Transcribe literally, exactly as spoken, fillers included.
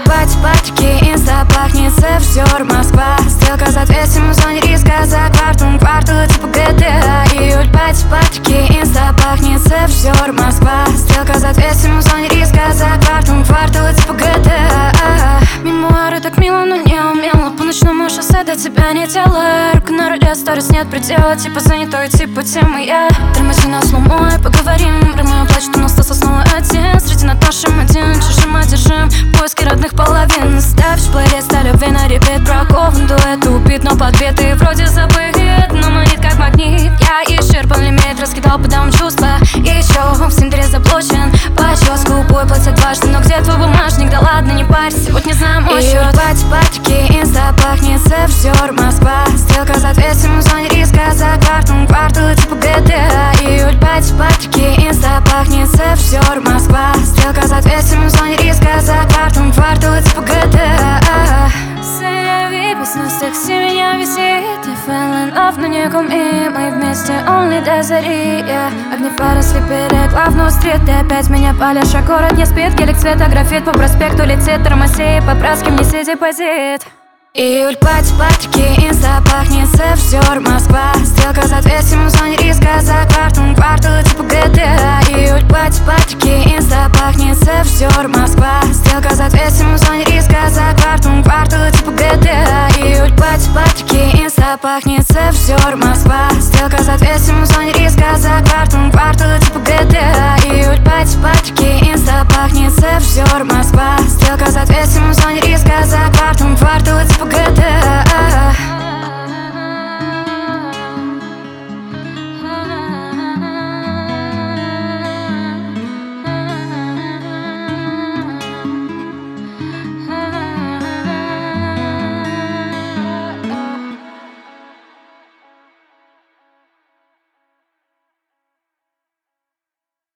Июль, пати, патики, инста, пахнет севзор, Москва. Стрелка за двести, в зоне риска, за кварталом кварталы типа джи ти эй. Июль, пати, патики, инста, пахнет севзор, Москва. Стрелка за двести, в зоне риска, за кварталом кварталы типа джи ти эй. Мемуары так мило, но не умело. По ночному шоссе до тебя не делаю. Рука на руле, сторис нет предела. Типа занятой, типа темы я. Тормози на сломо и поговорим. Прямой плач, что остался снова один. Среди над нашим один, чужим одержим. Поиски родных половин. Ставь в плейлист о любви на репит. Бракован дуэт убит, но подбитый вроде забыт, но манит как магнит. Я исчерпан лимит, раскидал по дамам чувства. Еще в Тиндере заблочен. Поческу, бой платят дважды. Но где твой бумажник? Да ладно, не парься, сегодня знаю мой счет. Июль, пати, патики, инста, пахнет севзор, Москва. Стрелка за двести, в зоне риска, за кварталом кварталы типа джи ти эй. Июль, пати, патики, инста, пахнет севзор, Москва. Стрелка за двести, в зоне риска, за кварталом кварталы типа джи ти эй. Сыви, песня с такси меня висит. I fell in love, но не куми. Мы вместе only до зари, yeah. Огни фары слепили главную стрит. Ты опять меня палишь, а город не спит. Гелик цвета графит по проспекту летит. Тормози, по-братски внеси депозит. Июль, пати, патики, инста, пахнет севзор, Москва. Стрелка за двести, в зоне риска, за кварталом кварталы типа джи ти эй. Июль, пати, патики, инста, пахнет севзор, Москва. Стрелка за двести, в зоне риска, за кварталом кварталы типа джи ти эй. Июль, пати, патики, инста, пахнет севзор, Москва. Стрелка за двести, в зоне риска, за кварталом кварталы типа джи ти эй. Июль, пати, патики, инста, пахнет севзор, Москва. Стрелка за двести, в зоне риска, за кварталом кварталы типа джи ти эй.